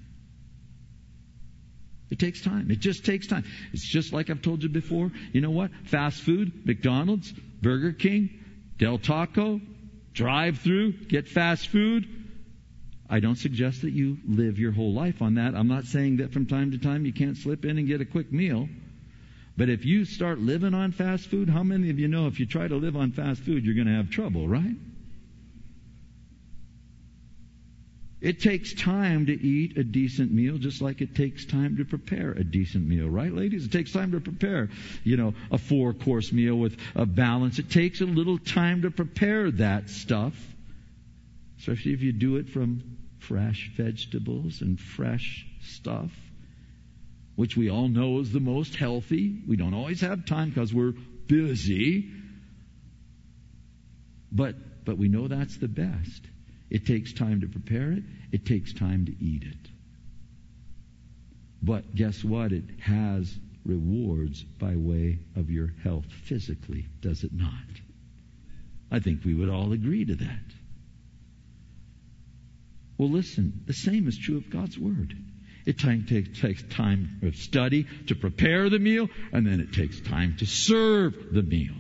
It takes time. It just takes time. It's just like I've told you before. You know what? Fast food, McDonald's, Burger King, Del Taco, drive-through, get fast food. I don't suggest that you live your whole life on that. I'm not saying that from time to time you can't slip in and get a quick meal. But if you start living on fast food, how many of you know if you try to live on fast food, you're going to have trouble, right? It takes time to eat a decent meal, just like it takes time to prepare a decent meal, right, ladies? It takes time to prepare, you know, a four-course meal with a balance. It takes a little time to prepare that stuff, especially if you do it from fresh vegetables and fresh stuff, which we all know is the most healthy. We don't always have time because we're busy, but but we know that's the best. It takes time to prepare it. It takes time to eat it. But guess what? It has rewards by way of your health physically, does it not? I think we would all agree to that. Well, listen, the same is true of God's Word. It takes, takes time of study to prepare the meal, and then it takes time to serve the meal.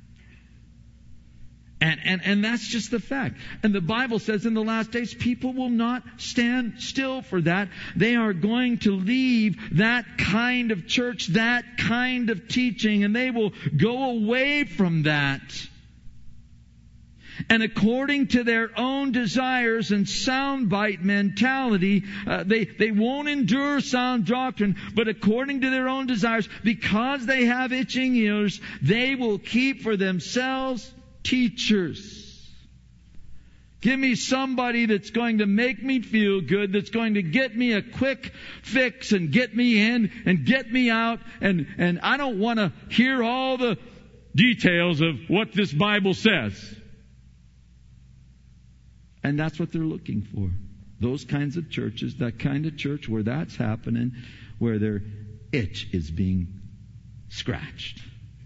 And, and, and that's just the fact. And the Bible says in the last days, people will not stand still for that. They are going to leave that kind of church, that kind of teaching, and they will go away from that. And according to their own desires and soundbite mentality, uh, they, they won't endure sound doctrine, but according to their own desires, because they have itching ears, they will keep for themselves teachers. Give me somebody that's going to make me feel good, that's going to get me a quick fix and get me in and get me out. And, and I don't want to hear all the details of what this Bible says. And that's what they're looking for. Those kinds of churches, that kind of church where that's happening, where their itch is being scratched.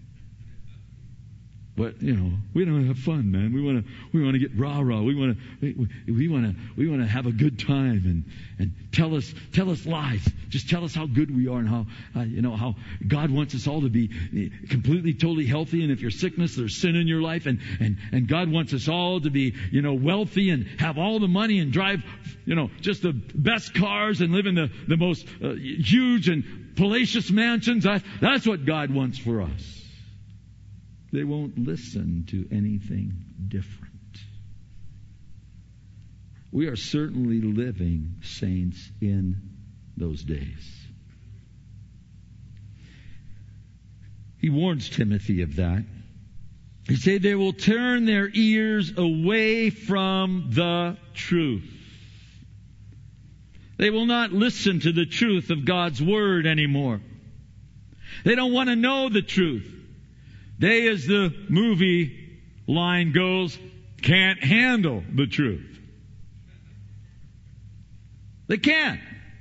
But, you know, we don't want to have fun, man. We want to, we want to get rah-rah. We want to, we, we want to, we want to have a good time and, and tell us, tell us lies. Just tell us how good we are and how, uh, you know, how God wants us all to be completely, totally healthy. And if you're sickness, there's sin in your life. And, and, and God wants us all to be, you know, wealthy and have all the money and drive, you know, just the best cars and live in the, the most uh, huge and palatial mansions. That, that's what God wants for us. They won't listen to anything different. We are certainly living, saints, in those days. He warns Timothy of that. He said they will turn their ears away from the truth. They will not listen to the truth of God's Word anymore. They don't want to know the truth. They, as the movie line goes, can't handle the truth. They can't.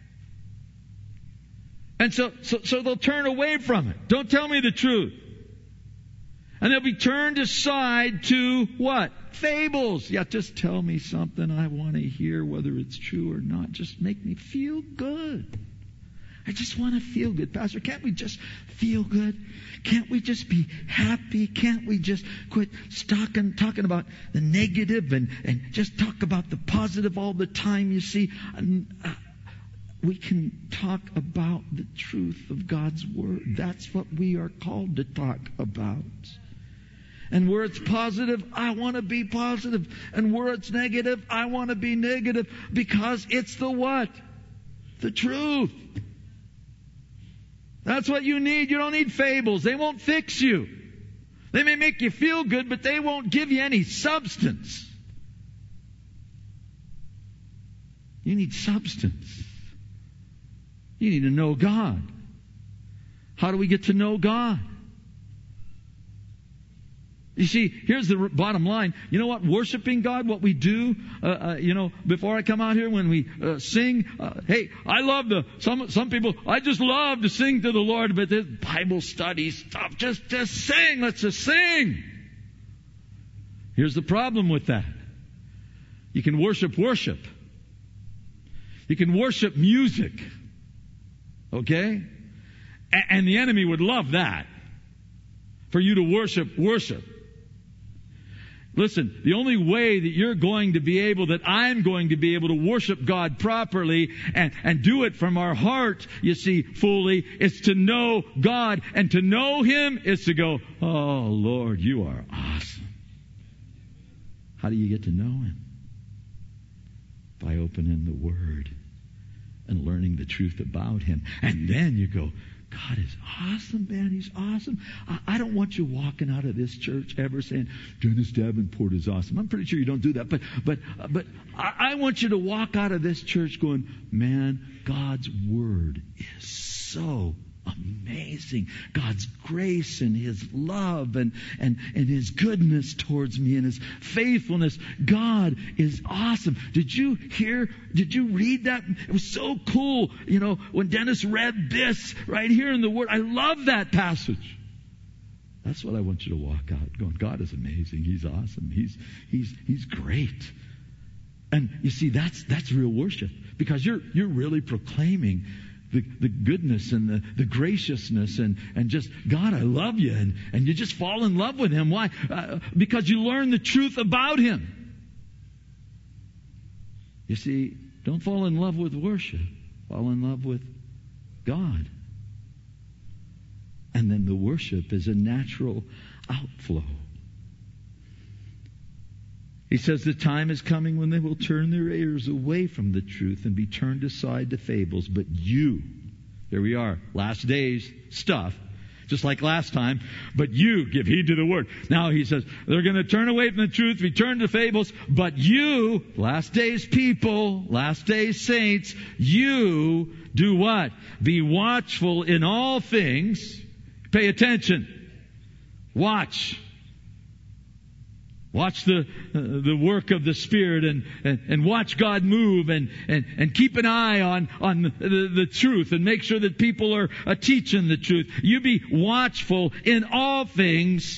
And so, so, so they'll turn away from it. Don't tell me the truth. And they'll be turned aside to what? Fables. Yeah, just tell me something I want to hear, whether it's true or not. Just make me feel good. I just want to feel good. Pastor, can't we just feel good? Can't we just be happy? Can't we just quit talking, talking about the negative and, and just talk about the positive all the time, you see? And, uh, we can talk about the truth of God's Word. That's what we are called to talk about. And where it's positive, I want to be positive. And where it's negative, I want to be negative, because it's the what? The truth. That's what you need. You don't need fables. They won't fix you. They may make you feel good, but they won't give you any substance. You need substance. You need to know God. How do we get to know God? You see, here's the bottom line. You know what? Worshiping God, what we do, uh, uh, you know, before I come out here when we uh, sing, uh, hey, I love the, some some people, I just love to sing to the Lord, but this Bible study stuff, just, just sing, let's just sing. Here's the problem with that. You can worship worship. You can worship music. Okay? A- and the enemy would love that. For you to worship worship. Listen, the only way that you're going to be able, that I'm going to be able to worship God properly and, and do it from our heart, you see, fully, is to know God. And to know Him is to go, oh, Lord, you are awesome. How do you get to know Him? by opening the Word and learning the truth about Him. And then you go, God is awesome, man. He's awesome. I, I don't want you walking out of this church ever saying, Dennis Davenport is awesome. I'm pretty sure you don't do that. But but but I, I want you to walk out of this church going, man, God's Word is so amazing. God's grace and His love and, and, and His goodness towards me and His faithfulness. God is awesome. Did you hear, did you read that? It was so cool. You know, when Dennis read this right here in the Word, I love that passage. That's what I want you to walk out going, God is amazing. He's awesome. He's, he's, he's great. And you see, that's, that's real worship, because you're, you're really proclaiming The, the goodness and the, the graciousness and, and just, God, I love you. And, and you just fall in love with Him. Why? Uh, because you learn the truth about Him. You see, don't fall in love with worship. Fall in love with God. And then the worship is a natural outflow. He says the time is coming when they will turn their ears away from the truth and be turned aside to fables. But you, there we are, last days stuff, just like last time, but you give heed to the Word. Now he says they're going to turn away from the truth, return to fables, but you, last days people, last days saints, you do what? Be watchful in all things. Pay attention. Watch. Watch the uh, the work of the Spirit and, and, and watch God move and, and, and keep an eye on, on the, the, the truth and make sure that people are uh, teaching the truth. You be watchful in all things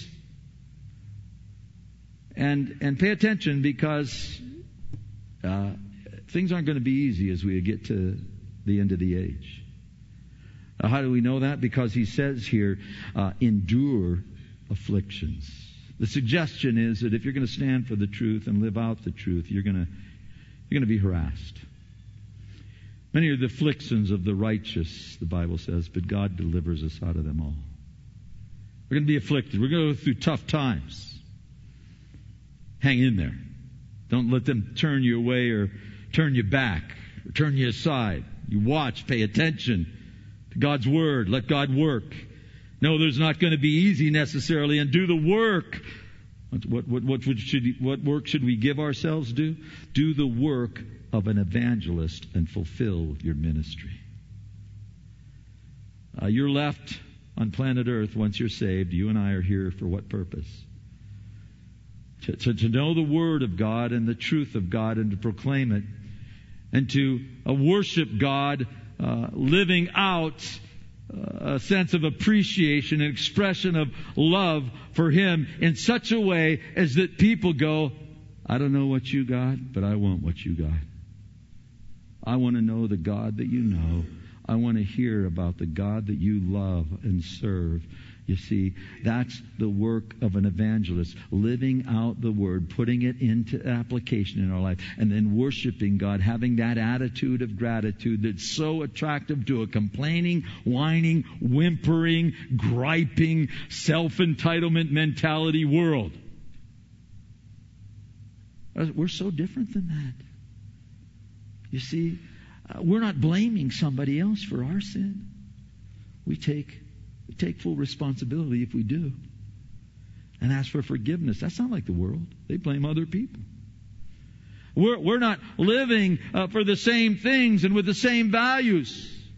and and pay attention, because uh, things aren't going to be easy as we get to the end of the age. Uh, how do we know that? Because he says here, uh, endure afflictions. The suggestion is that if you're going to stand for the truth and live out the truth, you're going to you're going to be harassed. Many are the afflictions of the righteous, the Bible says, but God delivers us out of them all. We're going to be afflicted. We're going to go through tough times. Hang in there. Don't let them turn you away or turn you back or turn you aside. You watch, pay attention to God's Word. Let God work. No, there's not going to be easy necessarily, and do the work. What, what, what, what, should, what work should we give ourselves do? Do the work of an evangelist and fulfill your ministry. Uh, you're left on planet Earth once you're saved. You and I are here for what purpose? To, to, to know the Word of God and the truth of God and to proclaim it. And to uh, worship God, uh, living out a sense of appreciation, an expression of love for Him in such a way as that people go, I don't know what you got, but I want what you got. I want to know the God that you know. I want to hear about the God that you love and serve. You see, that's the work of an evangelist, living out the Word, putting it into application in our life, and then worshiping God, having that attitude of gratitude that's so attractive to a complaining, whining, whimpering, griping, self-entitlement mentality world. We're so different than that. You see, uh, we're not blaming somebody else for our sin. We take We take full responsibility if we do. And ask for forgiveness. That's not like the world. They blame other people. We're, we're not living uh, for the same things and with the same values.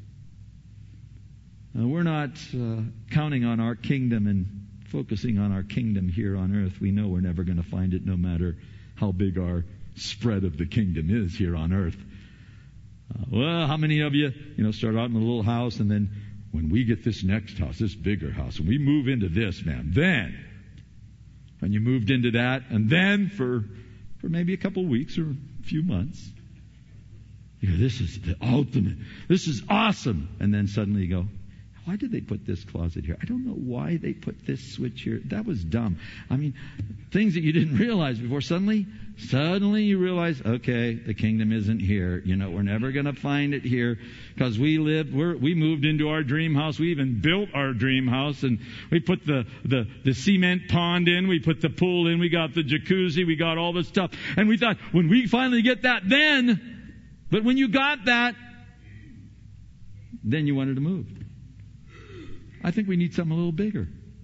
Uh, we're not uh, counting on our kingdom and focusing on our kingdom here on earth. We know we're never going to find it, no matter how big our spread of the kingdom is here on earth. Uh, well, how many of you, you know, start out in a little house, and then when we get this next house, this bigger house, and we move into this, man, then, when you moved into that, and then for for maybe a couple of weeks or a few months, you go, this is the ultimate. This is awesome. And then suddenly you go, why did they put this closet here? I don't know why they put this switch here. That was dumb. I mean, things that you didn't realize before. Suddenly, suddenly you realize, okay, the kingdom isn't here. You know, we're never going to find it here because we lived, we're, we moved into our dream house. We even built our dream house, and we put the, the, the cement pond in. We put the pool in. We got the jacuzzi. We got all this stuff. And we thought, when we finally get that, then But when you got that, then you wanted to move. I think we need something a little bigger.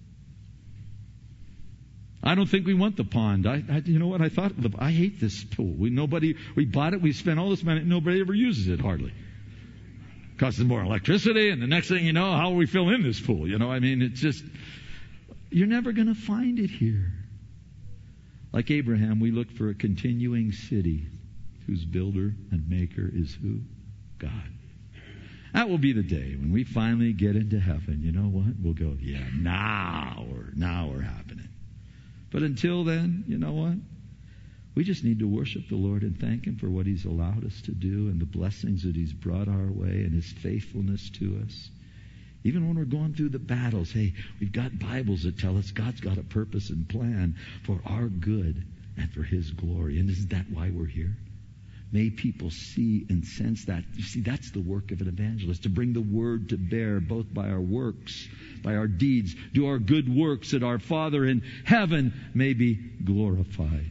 I don't think we want the pond. I, I you know what? I thought, I hate this pool. We nobody, we bought it, we spent all this money, nobody ever uses it hardly. Costs more electricity, and the next thing you know, how will we fill in this pool? You know, I mean, it's just, you're never going to find it here. Like Abraham, we look for a continuing city whose builder and maker is who? God. That will be the day when we finally get into heaven. You know what? We'll go, yeah, now we're, now we're happening. But until then, you know what? We just need to worship the Lord and thank Him for what He's allowed us to do and the blessings that He's brought our way and His faithfulness to us. Even when we're going through the battles, hey, we've got Bibles that tell us God's got a purpose and plan for our good and for His glory. And isn't that why we're here? May people see and sense that. You see, that's the work of an evangelist, to bring the word to bear, both by our works, by our deeds, do our good works, that our Father in heaven may be glorified.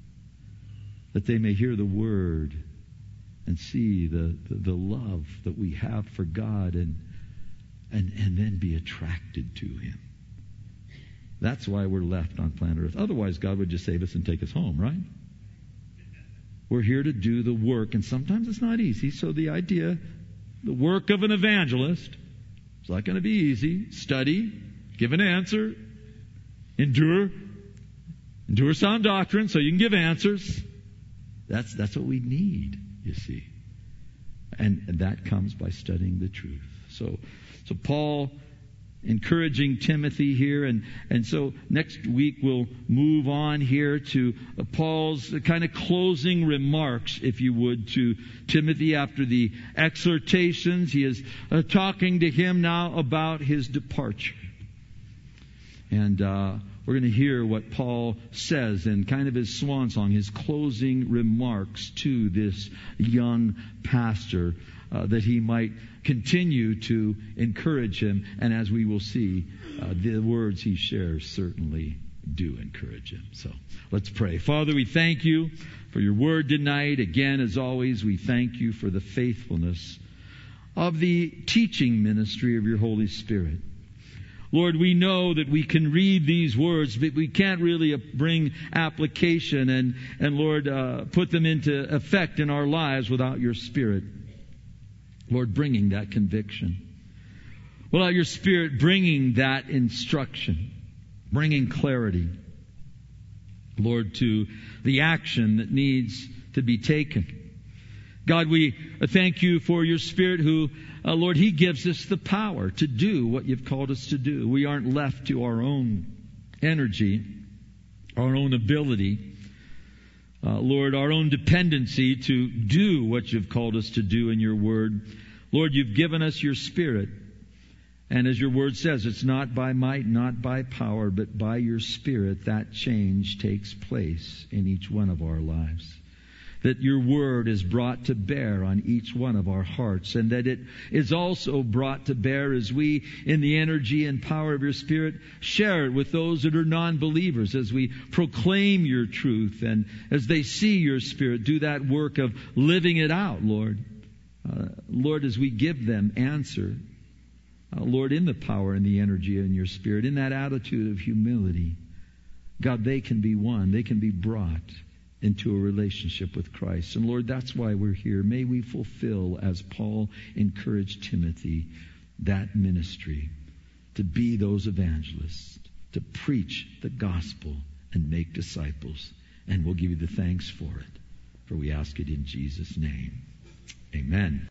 That they may hear the word and see the, the, the love that we have for God and, and, and then be attracted to Him. That's why we're left on planet Earth. Otherwise, God would just save us and take us home, right? We're here to do the work, and sometimes it's not easy. So the idea, the work of an evangelist, it's not going to be easy. Study, give an answer, endure, endure sound doctrine so you can give answers. That's that's what we need, you see. And, and that comes by studying the truth. So so Paul encouraging Timothy here, and, and so next week we'll move on here to uh, Paul's kind of closing remarks, if you would, to Timothy after the exhortations. He is uh, talking to him now about his departure. And uh, we're going to hear what Paul says in kind of his swan song, his closing remarks to this young pastor, uh, that he might continue to encourage him. And as we will see, uh, the words he shares certainly do encourage him. So let's pray. Father, we thank you for your word tonight. Again, as always, we thank you for the faithfulness of the teaching ministry of your Holy Spirit. Lord, we know that we can read these words, but we can't really bring application and, and Lord, uh, put them into effect in our lives without your Spirit. Lord, bringing that conviction. Without your Spirit bringing that instruction, bringing clarity, Lord, to the action that needs to be taken. God, we thank you for your Spirit who, uh, Lord, He gives us the power to do what you've called us to do. We aren't left to our own energy, our own ability, uh, Lord, our own dependency to do what you've called us to do in your word. Lord, you've given us your Spirit. And as your word says, it's not by might, not by power, but by your Spirit that change takes place in each one of our lives. That your word is brought to bear on each one of our hearts, and that it is also brought to bear as we, in the energy and power of your Spirit, share it with those that are non-believers, as we proclaim your truth and as they see your Spirit do that work of living it out, Lord. Uh, Lord, as we give them answer, uh, Lord, in the power and the energy in your Spirit, in that attitude of humility, God, they can be won. They can be brought into a relationship with Christ. And Lord, that's why we're here. May we fulfill, as Paul encouraged Timothy, that ministry, to be those evangelists, to preach the gospel and make disciples. And we'll give you the thanks for it. For we ask it in Jesus' name. Amen.